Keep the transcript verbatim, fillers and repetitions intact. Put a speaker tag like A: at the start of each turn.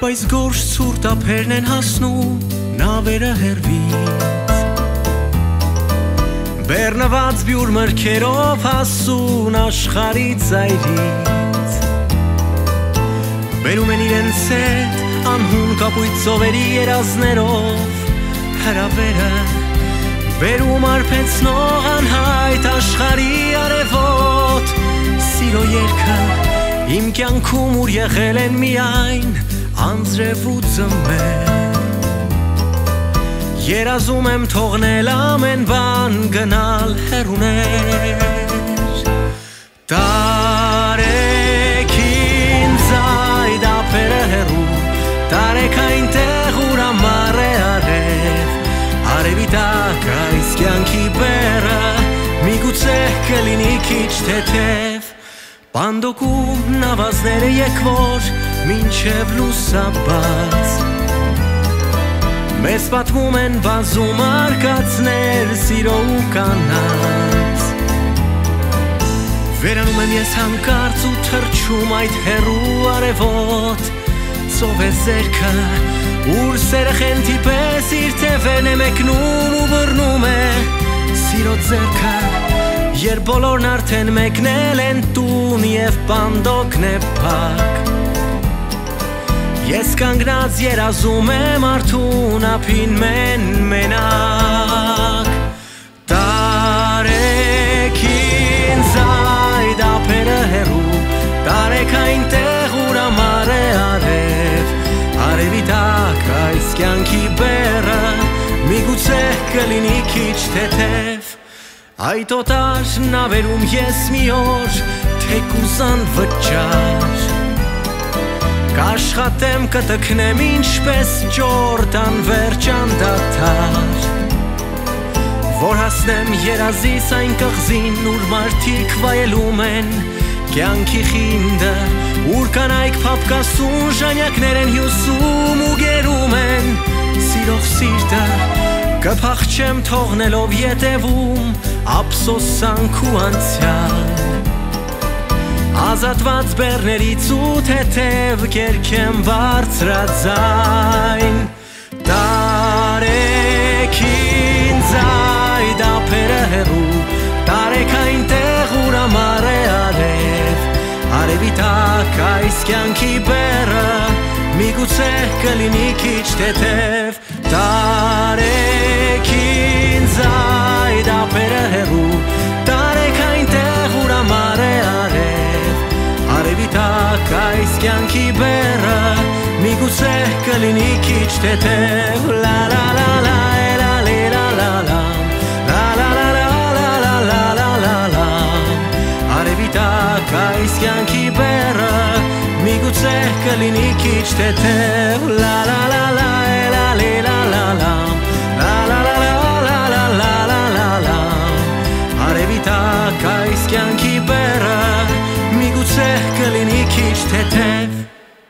A: Բայց գորշ ցուրտ ափերն են հասնում նավերը հեռվից Բեռնված բյուր մրգերով հասուն աշխարհի ծայրից Բերում են իրենց հետ անհուն կապույտ ծովերի երազներով հրավերը Բերում արփեցնող անհայտ աշխարհի արևոտ Սիրո երգը իմ կյանքում ուր եղել են միայն անձրև ու ձմեր Երազում եմ թողնել ամեն բան գնալ հեռուներ Տարեք ինձ այդ ափերը հեռու Տարեք այնտեղ ուր ամառ է արև Արևի տակ այս կյանքի բեռը միգուցե կլինի քիչ թեթև Պանդոկում նավազները եկվոր մինչև լուսաբաց Մեզ պատմում են բազում արկածներ սիրո ու կանանց Վերանում եմ ես հանկարծ ու թռչում այդ հեռու արևոտ Ծով է զերքը, ուր սերը խենթի պես իր թևերն է մեկնում ու բռնում է Սիրո ձեռքը, երբ բոլորն արդեն մեկնել են տուն և պանդոկն է փակ Ես կանգնած երազում եմ արդուն ափին մեն մենակ Տարեք ինձ այդ ափերը հեռու Տարեք այնտեղ ուր ամառ է արև Արևի տակ այս կյանքի բեռը միգուցե կլինի քիչ թեթև Այդ օտար նավերում ես մի օր թեկուզ անվճար Կաշխատեմ կտքնեմ ինչպես ճորտ անվերջ անդադար Որ հասնեմ երազիս այն կղզին ուր մարդիկ վայելում են Կյանքի խինդը ուր կանայք փափկասուն ժանյակներ են հյուսում ու գերում են Սիրող սիրտը կփախչեմ թողնելով ետևում ափսոսանք ու անցյալ Ազատված բեռներից ու թեթև կերքեմ բարձրաձայն Տարեք ինձ այդ ափերը հեռու Տարեք այնտեղ ուր ամառ է արև Արևի տակ այս կյանքի բեռը միգուցե կլինի քիչ թեթև Տարեք ինձ այդ ափերը հեռու Տարեք այնտեղ ուր ամառ է արև Արևի տակ այս կյանքի բեռը միգուցե կլինի քիչ թեթև Լա լա լա լա լա լա լա լա Լա լա լա լա լա լա լա լա լա Արևի տակ այս կյանքի բեռը միգուցե կլինի քիչ թեթև Լա լա լա լա